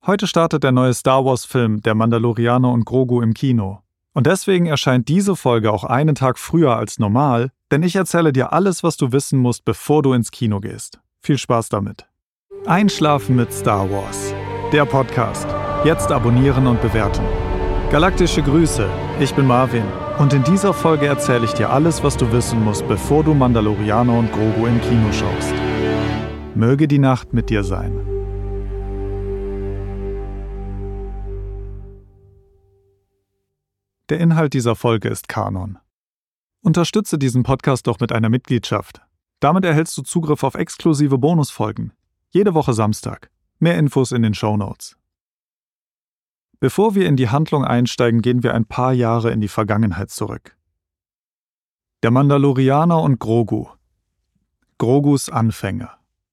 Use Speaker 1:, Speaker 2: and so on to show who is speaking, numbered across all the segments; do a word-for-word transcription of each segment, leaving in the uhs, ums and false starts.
Speaker 1: Heute startet der neue Star-Wars-Film Der Mandalorianer und Grogu im Kino. Und deswegen erscheint diese Folge auch einen Tag früher als normal, denn ich erzähle dir alles, was du wissen musst, bevor du ins Kino gehst. Viel Spaß damit. Einschlafen mit Star Wars. Der Podcast. Jetzt abonnieren und bewerten. Galaktische Grüße, ich bin Marvin und in dieser Folge erzähle ich dir alles, was du wissen musst, bevor du Mandalorianer und Grogu im Kino schaust. Möge die Nacht mit dir sein. Der Inhalt dieser Folge ist Kanon. Unterstütze diesen Podcast doch mit einer Mitgliedschaft. Damit erhältst du Zugriff auf exklusive Bonusfolgen. Jede Woche Samstag. Mehr Infos in den Shownotes. Bevor wir in die Handlung einsteigen, gehen wir ein paar Jahre in die Vergangenheit zurück. Der Mandalorianer und Grogu. Grogus Anfänge.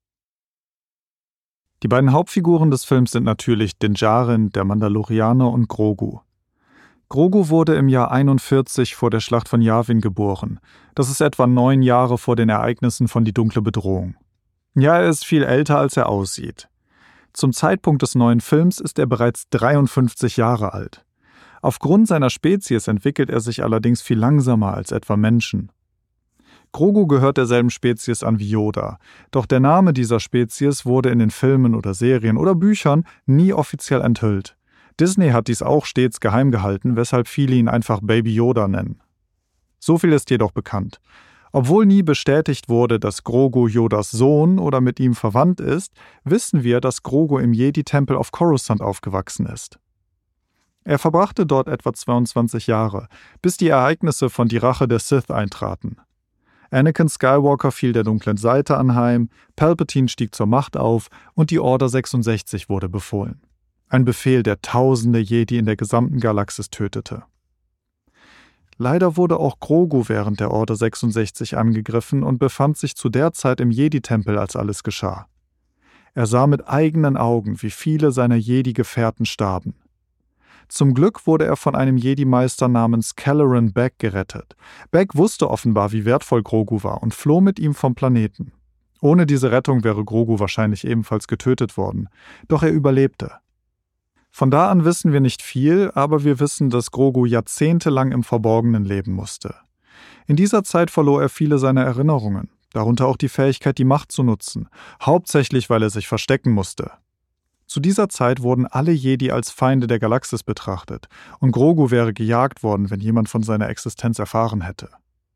Speaker 1: Die beiden Hauptfiguren des Films sind natürlich Din Djarin, der Mandalorianer, und Grogu. Grogu wurde im Jahr einundvierzig vor der Schlacht von Yavin geboren. Das ist etwa neun Jahre vor den Ereignissen von Die dunkle Bedrohung. Ja, er ist viel älter, als er aussieht. Zum Zeitpunkt des neuen Films ist er bereits dreiundfünfzig Jahre alt. Aufgrund seiner Spezies entwickelt er sich allerdings viel langsamer als etwa Menschen. Grogu gehört derselben Spezies an wie Yoda, doch der Name dieser Spezies wurde in den Filmen oder Serien oder Büchern nie offiziell enthüllt. Disney hat dies auch stets geheim gehalten, weshalb viele ihn einfach Baby Yoda nennen. So viel ist jedoch bekannt. Obwohl nie bestätigt wurde, dass Grogu Yodas Sohn oder mit ihm verwandt ist, wissen wir, dass Grogu im Jedi-Tempel auf Coruscant aufgewachsen ist. Er verbrachte dort etwa zweiundzwanzig Jahre, bis die Ereignisse von Die Rache der Sith eintraten. Anakin Skywalker fiel der dunklen Seite anheim, Palpatine stieg zur Macht auf und die Order sechsundsechzig wurde befohlen. Ein Befehl, der tausende Jedi in der gesamten Galaxis tötete. Leider wurde auch Grogu während der Order sechsundsechzig angegriffen und befand sich zu der Zeit im Jedi-Tempel, als alles geschah. Er sah mit eigenen Augen, wie viele seiner Jedi-Gefährten starben. Zum Glück wurde er von einem Jedi-Meister namens Caloran Beg gerettet. Beg wusste offenbar, wie wertvoll Grogu war und floh mit ihm vom Planeten. Ohne diese Rettung wäre Grogu wahrscheinlich ebenfalls getötet worden, doch er überlebte. Von da an wissen wir nicht viel, aber wir wissen, dass Grogu jahrzehntelang im Verborgenen leben musste. In dieser Zeit verlor er viele seiner Erinnerungen, darunter auch die Fähigkeit, die Macht zu nutzen, hauptsächlich weil er sich verstecken musste. Zu dieser Zeit wurden alle Jedi als Feinde der Galaxis betrachtet und Grogu wäre gejagt worden, wenn jemand von seiner Existenz erfahren hätte.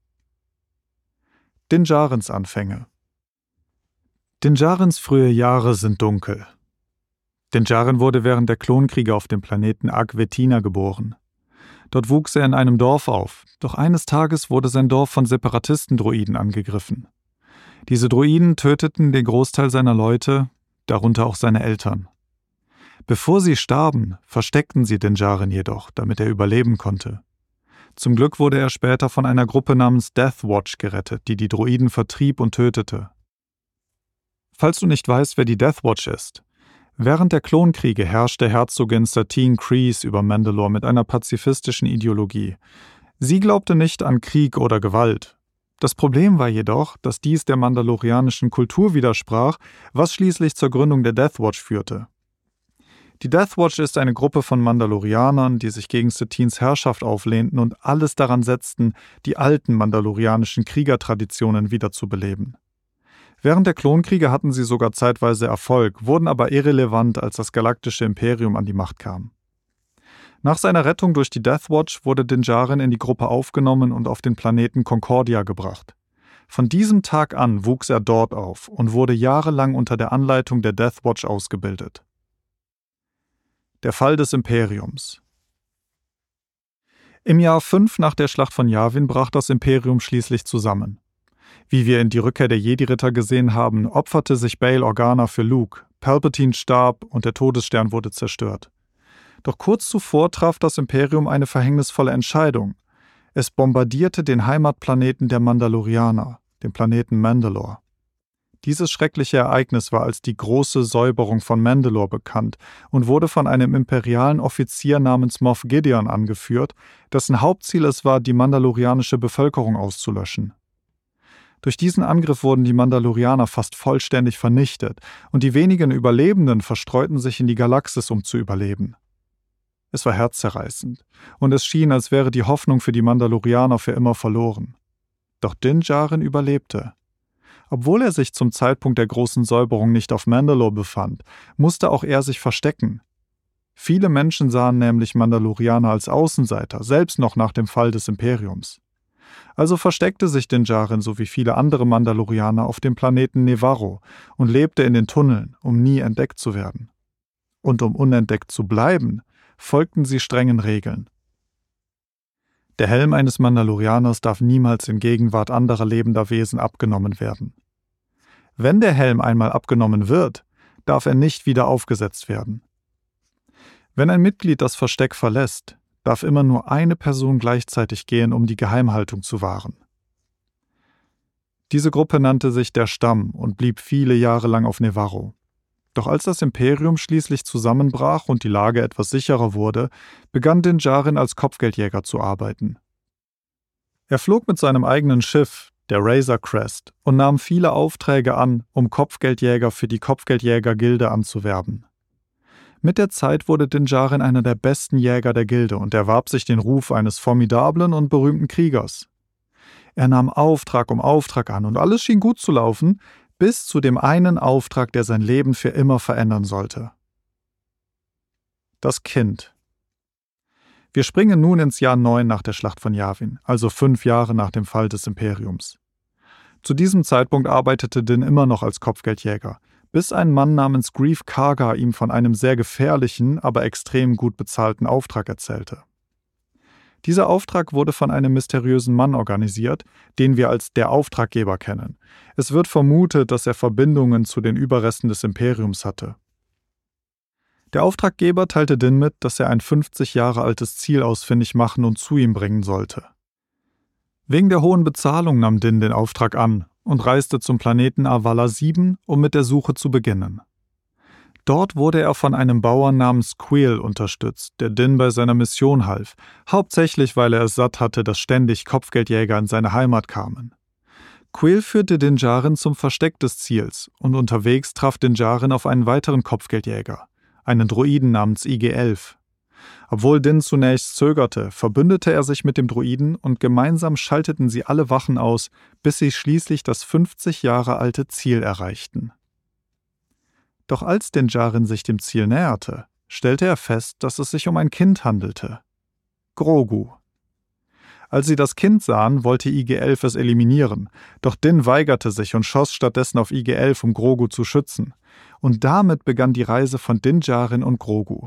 Speaker 1: Din Djarins Anfänge. Din Djarins frühe Jahre sind dunkel. Din Djarin wurde während der Klonkriege auf dem Planeten Ak-Vetina geboren. Dort wuchs er in einem Dorf auf, doch eines Tages wurde sein Dorf von Separatisten-Droiden angegriffen. Diese Droiden töteten den Großteil seiner Leute, darunter auch seine Eltern. Bevor sie starben, versteckten sie Din Djarin jedoch, damit er überleben konnte. Zum Glück wurde er später von einer Gruppe namens Death Watch gerettet, die die Droiden vertrieb und tötete. Falls du nicht weißt, wer die Death Watch ist: Während der Klonkriege herrschte Herzogin Satine Kryze über Mandalore mit einer pazifistischen Ideologie. Sie glaubte nicht an Krieg oder Gewalt. Das Problem war jedoch, dass dies der mandalorianischen Kultur widersprach, was schließlich zur Gründung der Death Watch führte. Die Death Watch ist eine Gruppe von Mandalorianern, die sich gegen Satines Herrschaft auflehnten und alles daran setzten, die alten mandalorianischen Kriegertraditionen wiederzubeleben. Während der Klonkriege hatten sie sogar zeitweise Erfolg, wurden aber irrelevant, als das galaktische Imperium an die Macht kam. Nach seiner Rettung durch die Death Watch wurde Din Djarin in die Gruppe aufgenommen und auf den Planeten Concordia gebracht. Von diesem Tag an wuchs er dort auf und wurde jahrelang unter der Anleitung der Death Watch ausgebildet. Der Fall des Imperiums. Im Jahr fünf nach der Schlacht von Yavin brach das Imperium schließlich zusammen. Wie wir in Die Rückkehr der Jedi-Ritter gesehen haben, opferte sich Bail Organa für Luke, Palpatine starb und der Todesstern wurde zerstört. Doch kurz zuvor traf das Imperium eine verhängnisvolle Entscheidung. Es bombardierte den Heimatplaneten der Mandalorianer, den Planeten Mandalore. Dieses schreckliche Ereignis war als die große Säuberung von Mandalore bekannt und wurde von einem imperialen Offizier namens Moff Gideon angeführt, dessen Hauptziel es war, die mandalorianische Bevölkerung auszulöschen. Durch diesen Angriff wurden die Mandalorianer fast vollständig vernichtet und die wenigen Überlebenden verstreuten sich in die Galaxis, um zu überleben. Es war herzzerreißend und es schien, als wäre die Hoffnung für die Mandalorianer für immer verloren. Doch Din Djarin überlebte. Obwohl er sich zum Zeitpunkt der großen Säuberung nicht auf Mandalore befand, musste auch er sich verstecken. Viele Menschen sahen nämlich Mandalorianer als Außenseiter, selbst noch nach dem Fall des Imperiums. Also versteckte sich Din Djarin so wie viele andere Mandalorianer auf dem Planeten Nevarro und lebte in den Tunneln, um nie entdeckt zu werden. Und um unentdeckt zu bleiben, folgten sie strengen Regeln. Der Helm eines Mandalorianers darf niemals in Gegenwart anderer lebender Wesen abgenommen werden. Wenn der Helm einmal abgenommen wird, darf er nicht wieder aufgesetzt werden. Wenn ein Mitglied das Versteck verlässt, darf immer nur eine Person gleichzeitig gehen, um die Geheimhaltung zu wahren. Diese Gruppe nannte sich der Stamm und blieb viele Jahre lang auf Nevarro. Doch als das Imperium schließlich zusammenbrach und die Lage etwas sicherer wurde, begann Din Djarin als Kopfgeldjäger zu arbeiten. Er flog mit seinem eigenen Schiff, der Razor Crest, und nahm viele Aufträge an, um Kopfgeldjäger für die Kopfgeldjäger-Gilde anzuwerben. Mit der Zeit wurde Din Djarin einer der besten Jäger der Gilde und erwarb sich den Ruf eines formidablen und berühmten Kriegers. Er nahm Auftrag um Auftrag an und alles schien gut zu laufen, bis zu dem einen Auftrag, der sein Leben für immer verändern sollte. Das Kind. Wir springen nun ins Jahr neun nach der Schlacht von Yavin, also fünf Jahre nach dem Fall des Imperiums. Zu diesem Zeitpunkt arbeitete Din immer noch als Kopfgeldjäger, bis ein Mann namens Greef Karga ihm von einem sehr gefährlichen, aber extrem gut bezahlten Auftrag erzählte. Dieser Auftrag wurde von einem mysteriösen Mann organisiert, den wir als der Auftraggeber kennen. Es wird vermutet, dass er Verbindungen zu den Überresten des Imperiums hatte. Der Auftraggeber teilte Din mit, dass er ein fünfzig Jahre altes Ziel ausfindig machen und zu ihm bringen sollte. Wegen der hohen Bezahlung nahm Din den Auftrag an und reiste zum Planeten Avala sieben, um mit der Suche zu beginnen. Dort wurde er von einem Bauern namens Kuiil unterstützt, der Din bei seiner Mission half, hauptsächlich weil er es satt hatte, dass ständig Kopfgeldjäger in seine Heimat kamen. Kuiil führte Din Djarin zum Versteck des Ziels und unterwegs traf Din Djarin auf einen weiteren Kopfgeldjäger, einen Droiden namens I G elf. Obwohl Din zunächst zögerte, verbündete er sich mit dem Droiden und gemeinsam schalteten sie alle Wachen aus, bis sie schließlich das fünfzig Jahre alte Ziel erreichten. Doch als Din Djarin sich dem Ziel näherte, stellte er fest, dass es sich um ein Kind handelte. Grogu. Als sie das Kind sahen, wollte I G elf es eliminieren, doch Din weigerte sich und schoss stattdessen auf I G elf, um Grogu zu schützen. Und damit begann die Reise von Din Djarin und Grogu.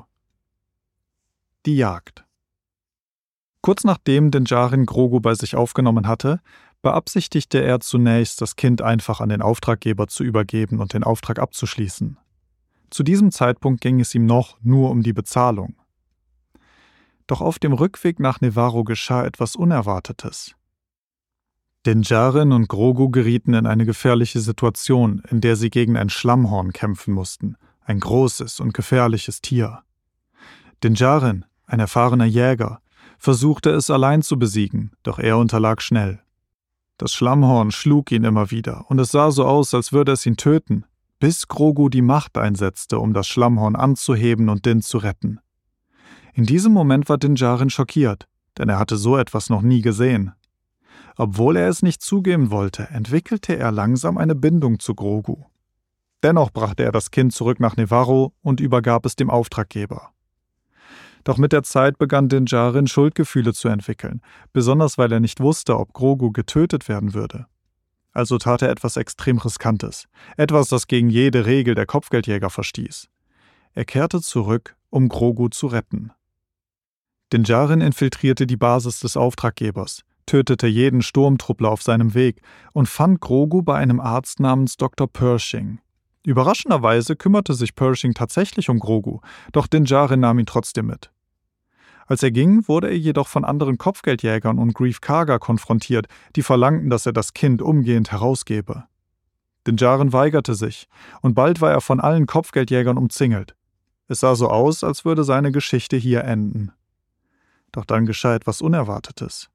Speaker 1: Die Jagd. Kurz nachdem Din Djarin Grogu bei sich aufgenommen hatte, beabsichtigte er zunächst, das Kind einfach an den Auftraggeber zu übergeben und den Auftrag abzuschließen. Zu diesem Zeitpunkt ging es ihm noch nur um die Bezahlung. Doch auf dem Rückweg nach Nevarro geschah etwas Unerwartetes. Din Djarin und Grogu gerieten in eine gefährliche Situation, in der sie gegen ein Schlammhorn kämpfen mussten, ein großes und gefährliches Tier. Din Djarin, ein erfahrener Jäger, versuchte es allein zu besiegen, doch er unterlag schnell. Das Schlammhorn schlug ihn immer wieder und es sah so aus, als würde es ihn töten, bis Grogu die Macht einsetzte, um das Schlammhorn anzuheben und Din zu retten. In diesem Moment war Din Djarin schockiert, denn er hatte so etwas noch nie gesehen. Obwohl er es nicht zugeben wollte, entwickelte er langsam eine Bindung zu Grogu. Dennoch brachte er das Kind zurück nach Nevarro und übergab es dem Auftraggeber. Doch mit der Zeit begann Din Djarin Schuldgefühle zu entwickeln, besonders weil er nicht wusste, ob Grogu getötet werden würde. Also tat er etwas extrem Riskantes, etwas, das gegen jede Regel der Kopfgeldjäger verstieß. Er kehrte zurück, um Grogu zu retten. Din Djarin infiltrierte die Basis des Auftraggebers, tötete jeden Sturmtruppler auf seinem Weg und fand Grogu bei einem Arzt namens Doktor Pershing. Überraschenderweise kümmerte sich Pershing tatsächlich um Grogu, doch Din Djarin nahm ihn trotzdem mit. Als er ging, wurde er jedoch von anderen Kopfgeldjägern und Greef Karga konfrontiert, die verlangten, dass er das Kind umgehend herausgebe. Din Djarin weigerte sich, und bald war er von allen Kopfgeldjägern umzingelt. Es sah so aus, als würde seine Geschichte hier enden. Doch dann geschah etwas Unerwartetes.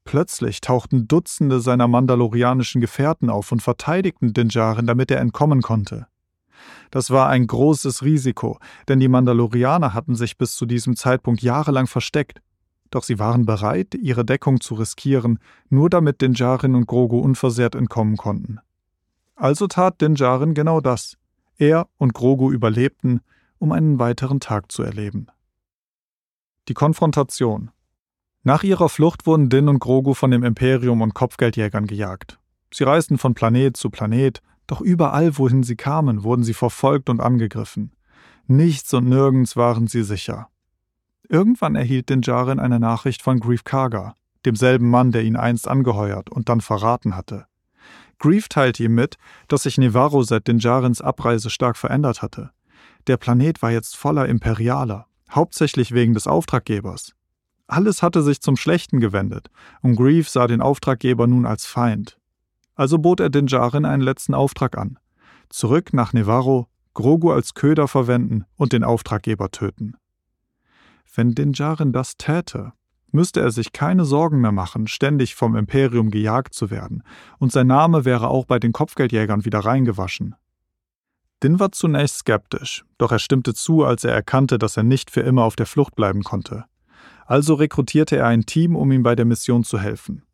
Speaker 1: Plötzlich tauchten Dutzende seiner mandalorianischen Gefährten auf und verteidigten Din Djarin, damit er entkommen konnte. Das war ein großes Risiko, denn die Mandalorianer hatten sich bis zu diesem Zeitpunkt jahrelang versteckt. Doch sie waren bereit, ihre Deckung zu riskieren, nur damit Din Djarin und Grogu unversehrt entkommen konnten. Also tat Din Djarin genau das. Er und Grogu überlebten, um einen weiteren Tag zu erleben. Die Konfrontation. Nach ihrer Flucht wurden Din und Grogu von dem Imperium und Kopfgeldjägern gejagt. Sie reisten von Planet zu Planet, doch überall, wohin sie kamen, wurden sie verfolgt und angegriffen. Nichts und nirgends waren sie sicher. Irgendwann erhielt Din Djarin eine Nachricht von Greef Karga, demselben Mann, der ihn einst angeheuert und dann verraten hatte. Greef teilte ihm mit, dass sich Nevarro seit Din Djarins Abreise stark verändert hatte. Der Planet war jetzt voller Imperialer, hauptsächlich wegen des Auftraggebers. Alles hatte sich zum Schlechten gewendet, und Greef sah den Auftraggeber nun als Feind. Also bot er Din Djarin einen letzten Auftrag an. Zurück nach Nevarro, Grogu als Köder verwenden und den Auftraggeber töten. Wenn Din Djarin das täte, müsste er sich keine Sorgen mehr machen, ständig vom Imperium gejagt zu werden, und sein Name wäre auch bei den Kopfgeldjägern wieder reingewaschen. Din war zunächst skeptisch, doch er stimmte zu, als er erkannte, dass er nicht für immer auf der Flucht bleiben konnte. Also rekrutierte er ein Team, um ihm bei der Mission zu helfen.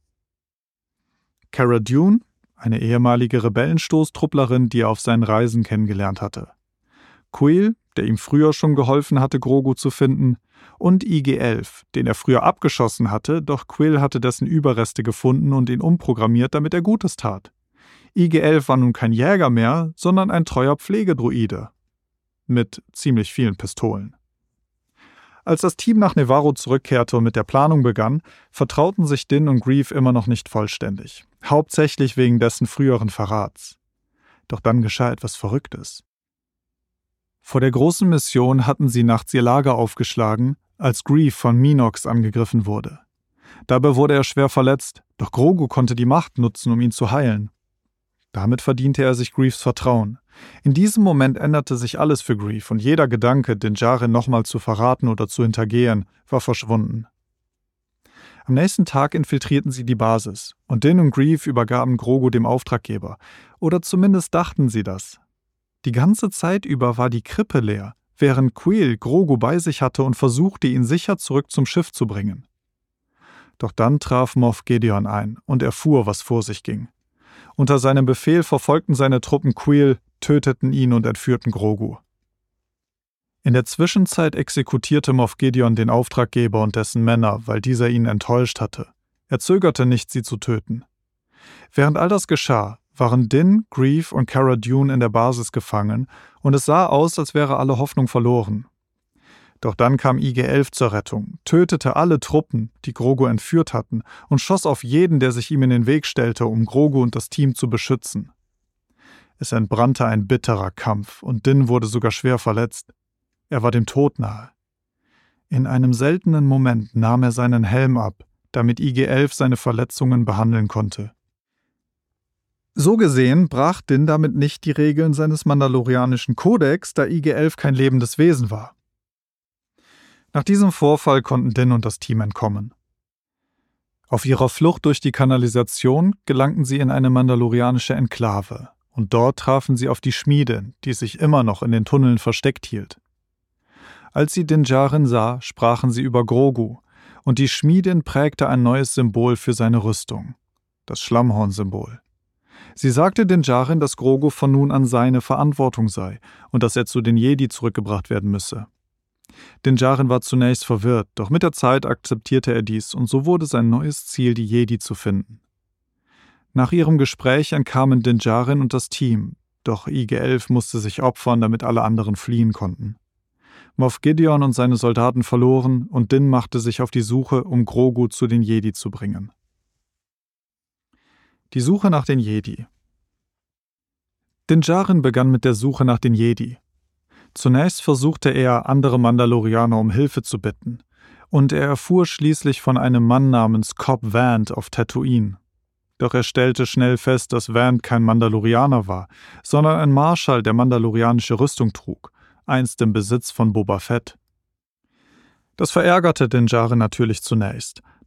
Speaker 1: Cara Dune, eine ehemalige Rebellenstoßtrupplerin, die er auf seinen Reisen kennengelernt hatte. Kuiil, der ihm früher schon geholfen hatte, Grogu zu finden, und I G elf, den er früher abgeschossen hatte, doch Kuiil hatte dessen Überreste gefunden und ihn umprogrammiert, damit er Gutes tat. I G elf war nun kein Jäger mehr, sondern ein treuer Pflegedruide. Mit ziemlich vielen Pistolen. Als das Team nach Nevarro zurückkehrte und mit der Planung begann, vertrauten sich Din und Greef immer noch nicht vollständig, hauptsächlich wegen dessen früheren Verrats. Doch dann geschah etwas Verrücktes. Vor der großen Mission hatten sie nachts ihr Lager aufgeschlagen, als Greef von Minox angegriffen wurde. Dabei wurde er schwer verletzt, doch Grogu konnte die Macht nutzen, um ihn zu heilen. Damit verdiente er sich Greefs Vertrauen. In diesem Moment änderte sich alles für Greef und jeder Gedanke, Din Djarin nochmal zu verraten oder zu hintergehen, war verschwunden. Am nächsten Tag infiltrierten sie die Basis und Din und Greef übergaben Grogu dem Auftraggeber. Oder zumindest dachten sie das. Die ganze Zeit über war die Krippe leer, während Kuiil Grogu bei sich hatte und versuchte, ihn sicher zurück zum Schiff zu bringen. Doch dann traf Moff Gideon ein und erfuhr, was vor sich ging. Unter seinem Befehl verfolgten seine Truppen Kuiil, töteten ihn und entführten Grogu. In der Zwischenzeit exekutierte Moff Gideon den Auftraggeber und dessen Männer, weil dieser ihn enttäuscht hatte. Er zögerte nicht, sie zu töten. Während all das geschah, waren Din, Greef und Cara Dune in der Basis gefangen und es sah aus, als wäre alle Hoffnung verloren. Doch dann kam I G elf zur Rettung, tötete alle Truppen, die Grogu entführt hatten, und schoss auf jeden, der sich ihm in den Weg stellte, um Grogu und das Team zu beschützen. Es entbrannte ein bitterer Kampf und Din wurde sogar schwer verletzt. Er war dem Tod nahe. In einem seltenen Moment nahm er seinen Helm ab, damit I G elf seine Verletzungen behandeln konnte. So gesehen brach Din damit nicht die Regeln seines mandalorianischen Kodex, da I G elf kein lebendes Wesen war. Nach diesem Vorfall konnten Din und das Team entkommen. Auf ihrer Flucht durch die Kanalisation gelangten sie in eine mandalorianische Enklave, und dort trafen sie auf die Schmiede, die sich immer noch in den Tunneln versteckt hielt. Als sie Din Djarin sah, sprachen sie über Grogu, und die Schmiedin prägte ein neues Symbol für seine Rüstung, das Schlammhorn-Symbol. Sie sagte Din Djarin, dass Grogu von nun an seine Verantwortung sei und dass er zu den Jedi zurückgebracht werden müsse. Din Djarin war zunächst verwirrt, doch mit der Zeit akzeptierte er dies und so wurde sein neues Ziel, die Jedi zu finden. Nach ihrem Gespräch entkamen Din Djarin und das Team, doch I G elf musste sich opfern, damit alle anderen fliehen konnten. Moff Gideon und seine Soldaten verloren und Din machte sich auf die Suche, um Grogu zu den Jedi zu bringen. Die Suche nach den Jedi. Din Djarin begann mit der Suche nach den Jedi. Zunächst versuchte er, andere Mandalorianer um Hilfe zu bitten, und er erfuhr schließlich von einem Mann namens Cobb Vanth auf Tatooine. Doch er stellte schnell fest, dass Vanth kein Mandalorianer war, sondern ein Marschall, der mandalorianische Rüstung trug, einst im Besitz von Boba Fett. Das verärgerte Din Djarin natürlich zunächst,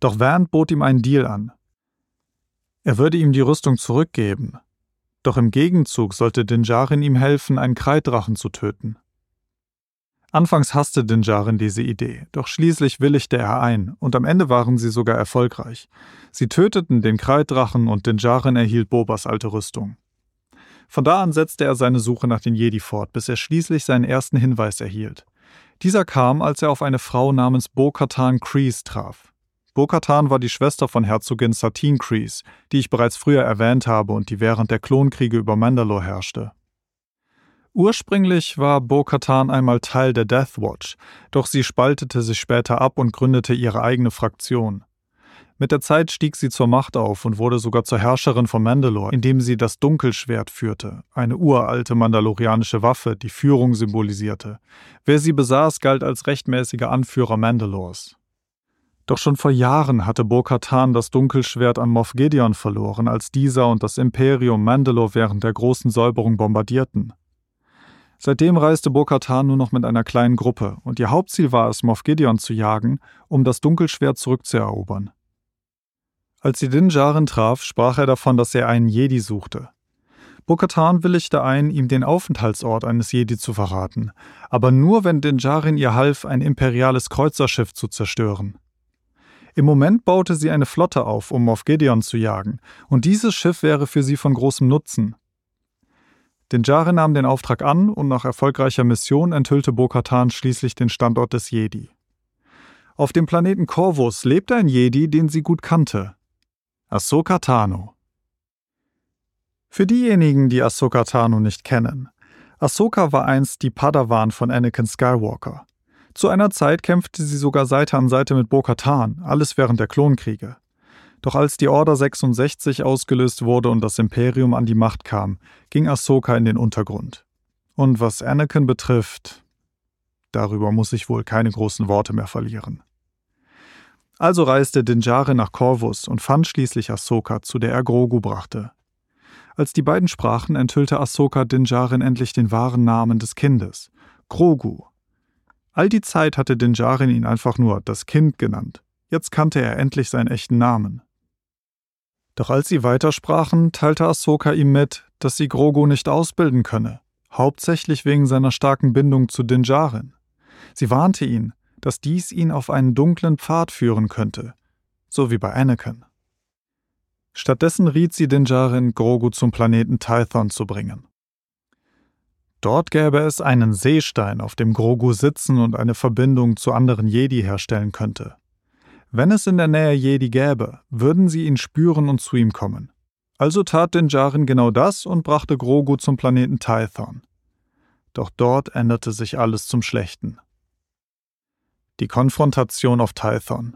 Speaker 1: Doch Vant bot ihm einen Deal an. Er würde ihm die Rüstung zurückgeben. Doch im Gegenzug sollte Din Djarin ihm helfen, einen Kreiddrachen zu töten. Anfangs hasste Din Djarin diese Idee, doch schließlich willigte er ein und am Ende waren sie sogar erfolgreich. Sie töteten den Kreiddrachen und Din Djarin erhielt Bobas alte Rüstung. Von da an setzte er seine Suche nach den Jedi fort, bis er schließlich seinen ersten Hinweis erhielt. Dieser kam, als er auf eine Frau namens Bo-Katan Kryze traf. Bo-Katan war die Schwester von Herzogin Satine Kryze, die ich bereits früher erwähnt habe und die während der Klonkriege über Mandalore herrschte. Ursprünglich war Bo-Katan einmal Teil der Death Watch, doch sie spaltete sich später ab und gründete ihre eigene Fraktion. Mit der Zeit stieg sie zur Macht auf und wurde sogar zur Herrscherin von Mandalore, indem sie das Dunkelschwert führte, eine uralte mandalorianische Waffe, die Führung symbolisierte. Wer sie besaß, galt als rechtmäßiger Anführer Mandalores. Doch schon vor Jahren hatte Bo-Katan das Dunkelschwert an Moff Gideon verloren, als dieser und das Imperium Mandalore während der großen Säuberung bombardierten. Seitdem reiste Bo-Katan nur noch mit einer kleinen Gruppe und ihr Hauptziel war es, Moff Gideon zu jagen, um das Dunkelschwert zurückzuerobern. Als sie Din Djarin traf, sprach er davon, dass er einen Jedi suchte. Bo-Katan willigte ein, ihm den Aufenthaltsort eines Jedi zu verraten, aber nur, wenn Din Djarin ihr half, ein imperiales Kreuzerschiff zu zerstören. Im Moment baute sie eine Flotte auf, um Moff Gideon zu jagen, und dieses Schiff wäre für sie von großem Nutzen. Din Djarin nahm den Auftrag an und nach erfolgreicher Mission enthüllte Bo-Katan schließlich den Standort des Jedi. Auf dem Planeten Corvus lebte ein Jedi, den sie gut kannte: Ahsoka Tano. Für diejenigen, die Ahsoka Tano nicht kennen: Ahsoka war einst die Padawan von Anakin Skywalker. Zu einer Zeit kämpfte sie sogar Seite an Seite mit Bo-Katan, alles während der Klonkriege. Doch als die Order sechsundsechzig ausgelöst wurde und das Imperium an die Macht kam, ging Ahsoka in den Untergrund. Und was Anakin betrifft, darüber muss ich wohl keine großen Worte mehr verlieren. Also reiste Din Djarin nach Corvus und fand schließlich Ahsoka, zu der er Grogu brachte. Als die beiden sprachen, enthüllte Ahsoka Din Djarin endlich den wahren Namen des Kindes: Grogu. All die Zeit hatte Din Djarin ihn einfach nur das Kind genannt. Jetzt kannte er endlich seinen echten Namen. Doch als sie weitersprachen, teilte Ahsoka ihm mit, dass sie Grogu nicht ausbilden könne, hauptsächlich wegen seiner starken Bindung zu Din Djarin. Sie warnte ihn, dass dies ihn auf einen dunklen Pfad führen könnte, so wie bei Anakin. Stattdessen riet sie Din Djarin, Grogu zum Planeten Tython zu bringen. Dort gäbe es einen Seestein, auf dem Grogu sitzen und eine Verbindung zu anderen Jedi herstellen könnte. Wenn es in der Nähe Jedi gäbe, würden sie ihn spüren und zu ihm kommen. Also tat Din Djarin genau das und brachte Grogu zum Planeten Tython. Doch dort änderte sich alles zum Schlechten. Die Konfrontation auf Tython.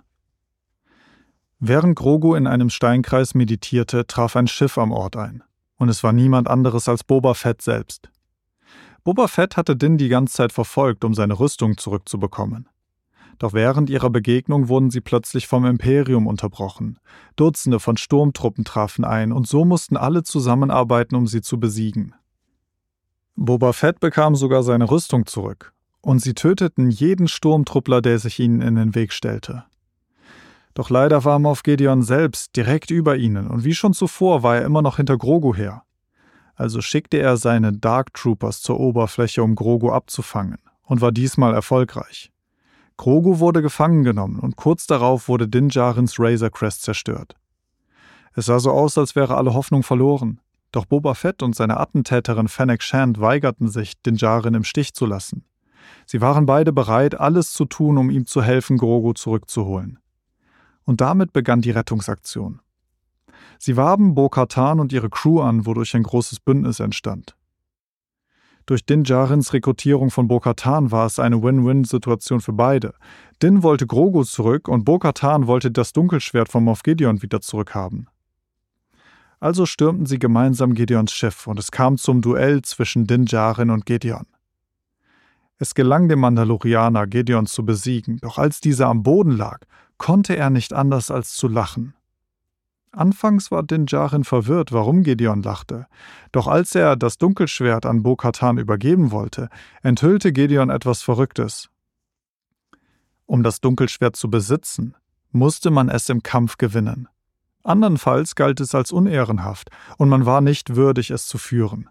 Speaker 1: Während Grogu in einem Steinkreis meditierte, traf ein Schiff am Ort ein. Und es war niemand anderes als Boba Fett selbst. Boba Fett hatte Din die ganze Zeit verfolgt, um seine Rüstung zurückzubekommen. Doch während ihrer Begegnung wurden sie plötzlich vom Imperium unterbrochen. Dutzende von Sturmtruppen trafen ein und so mussten alle zusammenarbeiten, um sie zu besiegen. Boba Fett bekam sogar seine Rüstung zurück und sie töteten jeden Sturmtruppler, der sich ihnen in den Weg stellte. Doch leider war Moff Gideon selbst direkt über ihnen und wie schon zuvor war er immer noch hinter Grogu her. Also schickte er seine Dark Troopers zur Oberfläche, um Grogu abzufangen, und war diesmal erfolgreich. Grogu wurde gefangen genommen und kurz darauf wurde Din Djarins Razor Crest zerstört. Es sah so aus, als wäre alle Hoffnung verloren, doch Boba Fett und seine Attentäterin Fennec Shand weigerten sich, Din Djarin im Stich zu lassen. Sie waren beide bereit, alles zu tun, um ihm zu helfen, Grogu zurückzuholen. Und damit begann die Rettungsaktion. Sie warben Bo-Katan und ihre Crew an, wodurch ein großes Bündnis entstand. Durch Din Djarins Rekrutierung von Bo-Katan war es eine Win-Win-Situation für beide. Din wollte Grogu zurück und Bo-Katan wollte das Dunkelschwert von Moff Gideon wieder zurückhaben. Also stürmten sie gemeinsam Gideons Schiff und es kam zum Duell zwischen Din Djarin und Gideon. Es gelang dem Mandalorianer, Gideon zu besiegen, doch als dieser am Boden lag, konnte er nicht anders als zu lachen. Anfangs war Din Djarin verwirrt, warum Gideon lachte, doch als er das Dunkelschwert an Bo-Katan übergeben wollte, enthüllte Gideon etwas Verrücktes. Um das Dunkelschwert zu besitzen, musste man es im Kampf gewinnen. Andernfalls galt es als unehrenhaft und man war nicht würdig, es zu führen.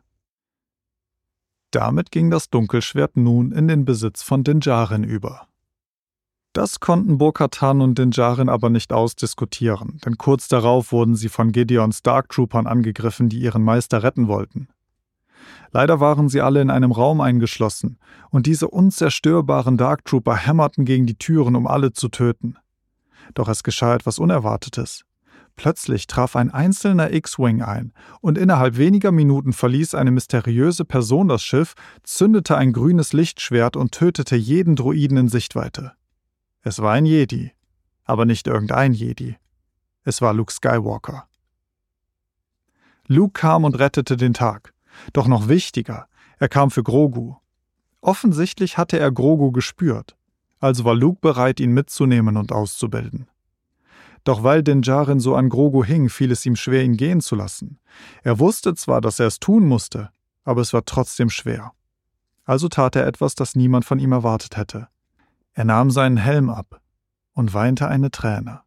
Speaker 1: Damit ging das Dunkelschwert nun in den Besitz von Din Djarin über. Das konnten Bo-Katan und Din Djarin aber nicht ausdiskutieren, denn kurz darauf wurden sie von Gideons Dark Troopern angegriffen, die ihren Meister retten wollten. Leider waren sie alle in einem Raum eingeschlossen, und diese unzerstörbaren Dark Trooper hämmerten gegen die Türen, um alle zu töten. Doch es geschah etwas Unerwartetes. Plötzlich traf ein einzelner X-Wing ein, und innerhalb weniger Minuten verließ eine mysteriöse Person das Schiff, zündete ein grünes Lichtschwert und tötete jeden Droiden in Sichtweite. Es war ein Jedi, aber nicht irgendein Jedi. Es war Luke Skywalker. Luke kam und rettete den Tag. Doch noch wichtiger, er kam für Grogu. Offensichtlich hatte er Grogu gespürt, also war Luke bereit, ihn mitzunehmen und auszubilden. Doch weil Din Djarin so an Grogu hing, fiel es ihm schwer, ihn gehen zu lassen. Er wusste zwar, dass er es tun musste, aber es war trotzdem schwer. Also tat er etwas, das niemand von ihm erwartet hätte. Er nahm seinen Helm ab und weinte eine Träne.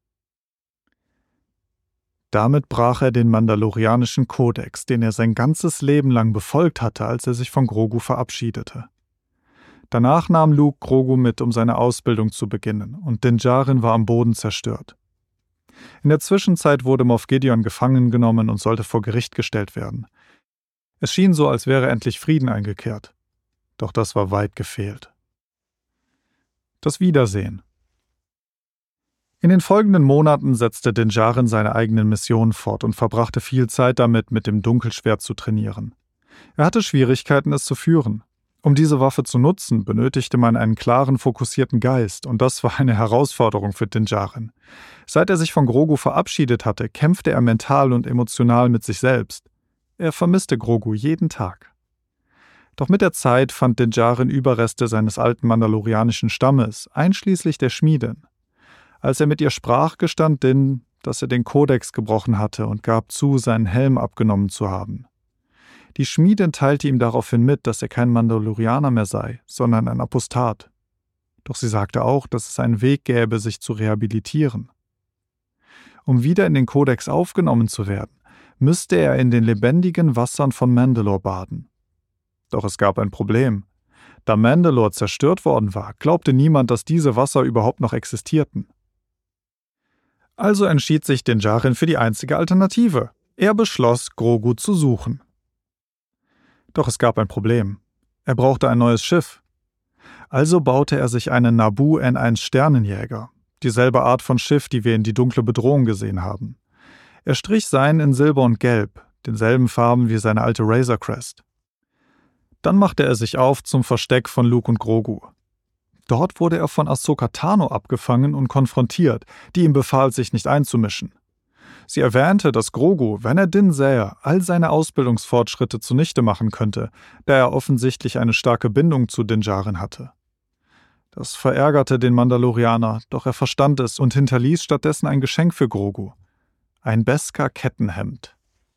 Speaker 1: Damit brach er den mandalorianischen Kodex, den er sein ganzes Leben lang befolgt hatte, als er sich von Grogu verabschiedete. Danach nahm Luke Grogu mit, um seine Ausbildung zu beginnen, und Din Djarin war am Boden zerstört. In der Zwischenzeit wurde Moff Gideon gefangen genommen und sollte vor Gericht gestellt werden. Es schien so, als wäre endlich Frieden eingekehrt. Doch das war weit gefehlt. Das Wiedersehen. In den folgenden Monaten setzte Din Djarin seine eigenen Missionen fort und verbrachte viel Zeit damit, mit dem Dunkelschwert zu trainieren. Er hatte Schwierigkeiten, es zu führen. Um diese Waffe zu nutzen, benötigte man einen klaren, fokussierten Geist, und das war eine Herausforderung für Din Djarin. Seit er sich von Grogu verabschiedet hatte, kämpfte er mental und emotional mit sich selbst. Er vermisste Grogu jeden Tag. Doch mit der Zeit fand Din Djarin Überreste seines alten mandalorianischen Stammes, einschließlich der Schmiedin. Als er mit ihr sprach, gestand Din, dass er den Kodex gebrochen hatte und gab zu, seinen Helm abgenommen zu haben. Die Schmiedin teilte ihm daraufhin mit, dass er kein Mandalorianer mehr sei, sondern ein Apostat. Doch sie sagte auch, dass es einen Weg gäbe, sich zu rehabilitieren. Um wieder in den Kodex aufgenommen zu werden, müsste er in den lebendigen Wassern von Mandalore baden. Doch es gab ein Problem. Da Mandalore zerstört worden war, glaubte niemand, dass diese Wasser überhaupt noch existierten. Also entschied sich Din Djarin für die einzige Alternative. Er beschloss, Grogu zu suchen. Doch es gab ein Problem. Er brauchte ein neues Schiff. Also baute er sich einen Naboo N eins Sternenjäger, dieselbe Art von Schiff, die wir in Die dunkle Bedrohung gesehen haben. Er strich seinen in Silber und Gelb, denselben Farben wie seine alte Razor Crest. Dann machte er sich auf zum Versteck von Luke und Grogu. Dort wurde er von Ahsoka Tano abgefangen und konfrontiert, die ihm befahl, sich nicht einzumischen. Sie erwähnte, dass Grogu, wenn er Din sähe, all seine Ausbildungsfortschritte zunichte machen könnte, da er offensichtlich eine starke Bindung zu Din Djarin hatte. Das verärgerte den Mandalorianer, doch er verstand es und hinterließ stattdessen ein Geschenk für Grogu: ein Beskar-Kettenhemd.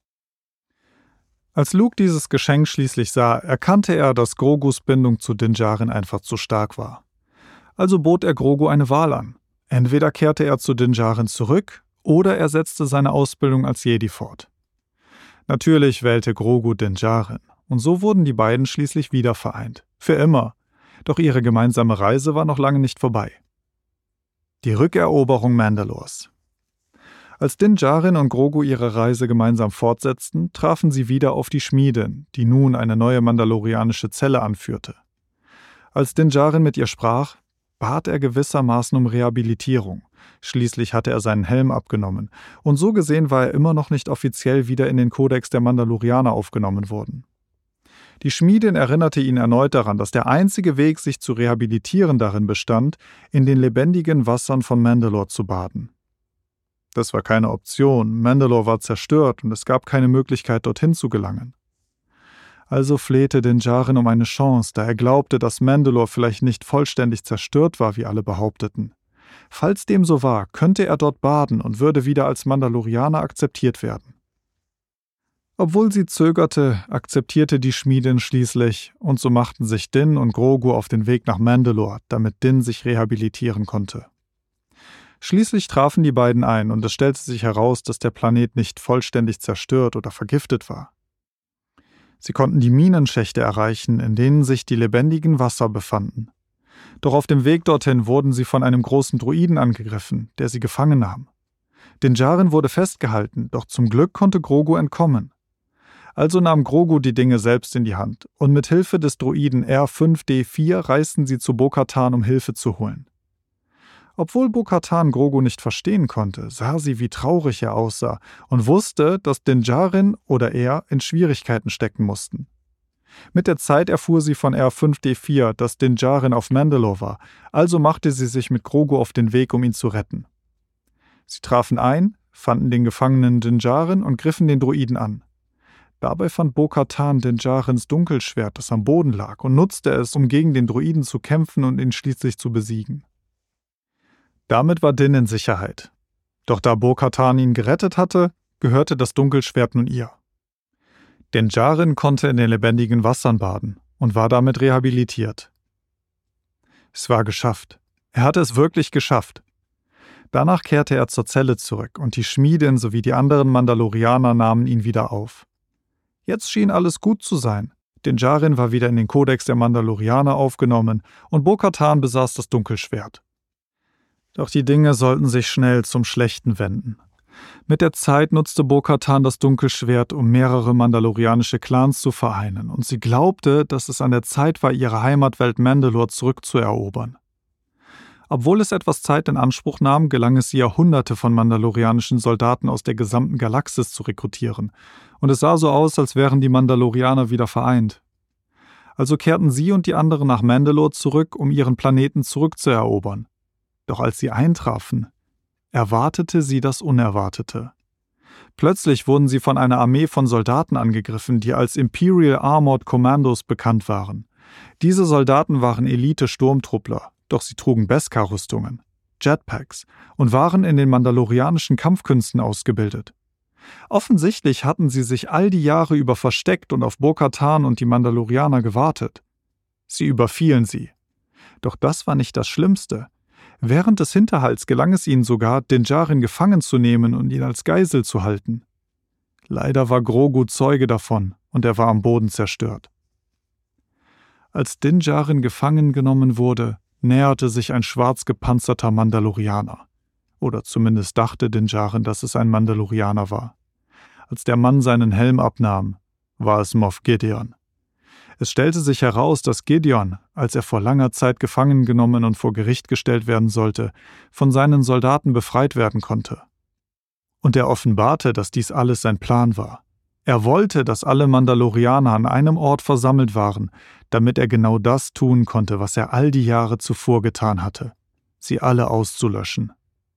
Speaker 1: Als Luke dieses Geschenk schließlich sah, erkannte er, dass Grogus Bindung zu Din Djarin einfach zu stark war. Also bot er Grogu eine Wahl an. Entweder kehrte er zu Din Djarin zurück, oder er setzte seine Ausbildung als Jedi fort. Natürlich wählte Grogu Din Djarin, und so wurden die beiden schließlich wieder vereint. Für immer. Doch ihre gemeinsame Reise war noch lange nicht vorbei. Die Rückeroberung Mandalors. Als Din Djarin und Grogu ihre Reise gemeinsam fortsetzten, trafen sie wieder auf die Schmiedin, die nun eine neue mandalorianische Zelle anführte. Als Din Djarin mit ihr sprach, bat er gewissermaßen um Rehabilitierung. Schließlich hatte er seinen Helm abgenommen, und so gesehen war er immer noch nicht offiziell wieder in den Kodex der Mandalorianer aufgenommen worden. Die Schmiedin erinnerte ihn erneut daran, dass der einzige Weg, sich zu rehabilitieren, darin bestand, in den lebendigen Wassern von Mandalore zu baden. Das war keine Option, Mandalore war zerstört und es gab keine Möglichkeit, dorthin zu gelangen. Also flehte Din Djarin um eine Chance, da er glaubte, dass Mandalore vielleicht nicht vollständig zerstört war, wie alle behaupteten. Falls dem so war, könnte er dort baden und würde wieder als Mandalorianer akzeptiert werden. Obwohl sie zögerte, akzeptierte die Schmiedin schließlich, und so machten sich Din und Grogu auf den Weg nach Mandalore, damit Din sich rehabilitieren konnte. Schließlich trafen die beiden ein und es stellte sich heraus, dass der Planet nicht vollständig zerstört oder vergiftet war. Sie konnten die Minenschächte erreichen, in denen sich die lebendigen Wasser befanden. Doch auf dem Weg dorthin wurden sie von einem großen Druiden angegriffen, der sie gefangen nahm. Din Djarin wurde festgehalten, doch zum Glück konnte Grogu entkommen. Also nahm Grogu die Dinge selbst in die Hand und mit Hilfe des Droiden R fünf D vier reisten sie zu Bo-Katan, um Hilfe zu holen. Obwohl Bo-Katan Grogu nicht verstehen konnte, sah sie, wie traurig er aussah und wusste, dass Din Djarin oder er in Schwierigkeiten stecken mussten. Mit der Zeit erfuhr sie von R fünf D vier, dass Din Djarin auf Mandalore war, also machte sie sich mit Grogu auf den Weg, um ihn zu retten. Sie trafen ein, fanden den gefangenen Din Djarin und griffen den Droiden an. Dabei fand Bo-Katan Din Djarins Dunkelschwert, das am Boden lag, und nutzte es, um gegen den Droiden zu kämpfen und ihn schließlich zu besiegen. Damit war Din in Sicherheit. Doch da Bo-Katan ihn gerettet hatte, gehörte das Dunkelschwert nun ihr. Din Djarin konnte in den lebendigen Wassern baden und war damit rehabilitiert. Es war geschafft. Er hatte es wirklich geschafft. Danach kehrte er zur Zelle zurück und die Schmiedin sowie die anderen Mandalorianer nahmen ihn wieder auf. Jetzt schien alles gut zu sein. Din Djarin war wieder in den Kodex der Mandalorianer aufgenommen und Bo-Katan besaß das Dunkelschwert. Doch die Dinge sollten sich schnell zum Schlechten wenden. Mit der Zeit nutzte Bo-Katan das Dunkelschwert, um mehrere mandalorianische Clans zu vereinen, und sie glaubte, dass es an der Zeit war, ihre Heimatwelt Mandalore zurückzuerobern. Obwohl es etwas Zeit in Anspruch nahm, gelang es ihr, Hunderte von mandalorianischen Soldaten aus der gesamten Galaxis zu rekrutieren, und es sah so aus, als wären die Mandalorianer wieder vereint. Also kehrten sie und die anderen nach Mandalore zurück, um ihren Planeten zurückzuerobern. Doch als sie eintrafen, erwartete sie das Unerwartete. Plötzlich wurden sie von einer Armee von Soldaten angegriffen, die als Imperial Armored Commandos bekannt waren. Diese Soldaten waren Elite-Sturmtruppler, doch sie trugen Beskar-Rüstungen, Jetpacks und waren in den mandalorianischen Kampfkünsten ausgebildet. Offensichtlich hatten sie sich all die Jahre über versteckt und auf Bo-Katan und die Mandalorianer gewartet. Sie überfielen sie. Doch das war nicht das Schlimmste. Während des Hinterhalts gelang es ihnen sogar, Din Djarin gefangen zu nehmen und ihn als Geisel zu halten. Leider war Grogu Zeuge davon und er war am Boden zerstört. Als Din Djarin gefangen genommen wurde, näherte sich ein schwarz gepanzerter Mandalorianer. Oder zumindest dachte Din Djarin, dass es ein Mandalorianer war. Als der Mann seinen Helm abnahm, war es Moff Gideon. Es stellte sich heraus, dass Gideon, als er vor langer Zeit gefangen genommen und vor Gericht gestellt werden sollte, von seinen Soldaten befreit werden konnte. Und er offenbarte, dass dies alles sein Plan war. Er wollte, dass alle Mandalorianer an einem Ort versammelt waren, damit er genau das tun konnte, was er all die Jahre zuvor getan hatte, sie alle auszulöschen.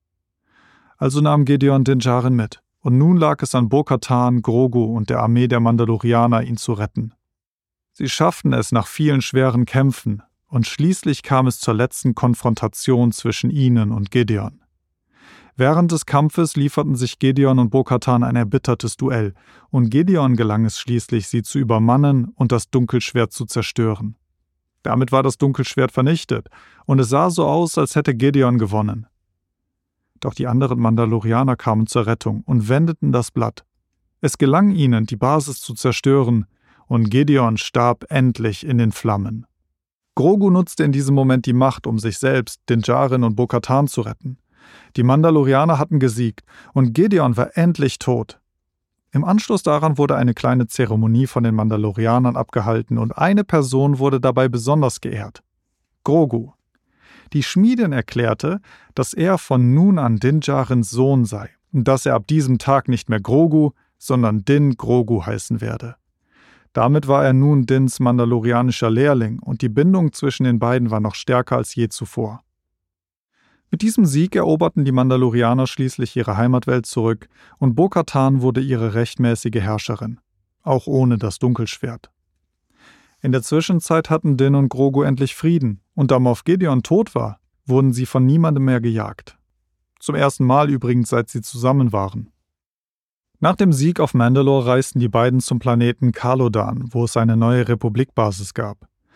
Speaker 1: Also nahm Gideon Din Djarin mit, und nun lag es an Bo-Katan, Grogu und der Armee der Mandalorianer, ihn zu retten. Sie schafften es nach vielen schweren Kämpfen, und schließlich kam es zur letzten Konfrontation zwischen ihnen und Gideon. Während des Kampfes lieferten sich Gideon und Bo-Katan ein erbittertes Duell, und Gideon gelang es schließlich, sie zu übermannen und das Dunkelschwert zu zerstören. Damit war das Dunkelschwert vernichtet, und es sah so aus, als hätte Gideon gewonnen. Doch die anderen Mandalorianer kamen zur Rettung und wendeten das Blatt. Es gelang ihnen, die Basis zu zerstören, und Gideon starb endlich in den Flammen. Grogu nutzte in diesem Moment die Macht, um sich selbst, Din Djarin und Bo-Katan zu retten. Die Mandalorianer hatten gesiegt, und Gideon war endlich tot. Im Anschluss daran wurde eine kleine Zeremonie von den Mandalorianern abgehalten, und eine Person wurde dabei besonders geehrt: Grogu. Die Schmiedin erklärte, dass er von nun an Din Djarins Sohn sei und dass er ab diesem Tag nicht mehr Grogu, sondern Din Grogu heißen werde. Damit war er nun Dins mandalorianischer Lehrling, und die Bindung zwischen den beiden war noch stärker als je zuvor. Mit diesem Sieg eroberten die Mandalorianer schließlich ihre Heimatwelt zurück, und Bo-Katan wurde ihre rechtmäßige Herrscherin, auch ohne das Dunkelschwert. In der Zwischenzeit hatten Din und Grogu endlich Frieden, und da Moff Gideon tot war, wurden sie von niemandem mehr gejagt. Zum ersten Mal übrigens, seit sie zusammen waren. Nach dem Sieg auf Mandalore reisten die beiden zum Planeten Calodan, wo es eine neue Republikbasis gab.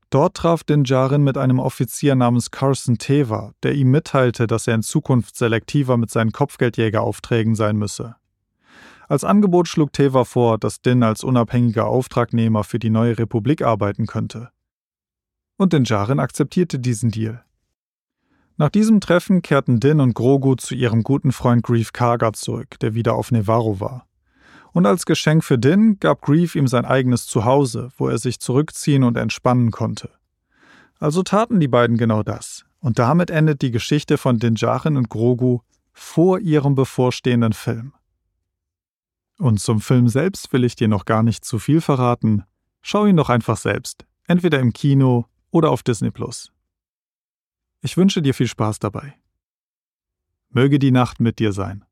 Speaker 1: Dort traf Din Djarin mit einem Offizier namens Carson Teva, der ihm mitteilte, dass er in Zukunft selektiver mit seinen Kopfgeldjägeraufträgen sein müsse. Als Angebot schlug Teva vor, dass Din als unabhängiger Auftragnehmer für die neue Republik arbeiten könnte. Und Din Djarin akzeptierte diesen Deal. Nach diesem Treffen kehrten Din und Grogu zu ihrem guten Freund Greef Karga zurück, der wieder auf Nevarro war. Und als Geschenk für Din gab Greef ihm sein eigenes Zuhause, wo er sich zurückziehen und entspannen konnte. Also taten die beiden genau das. Und damit endet die Geschichte von Din Djarin und Grogu vor ihrem bevorstehenden Film. Und zum Film selbst will ich dir noch gar nicht zu viel verraten. Schau ihn doch einfach selbst, entweder im Kino oder auf Disney Plus. Ich wünsche dir viel Spaß dabei. Möge die Nacht mit dir sein.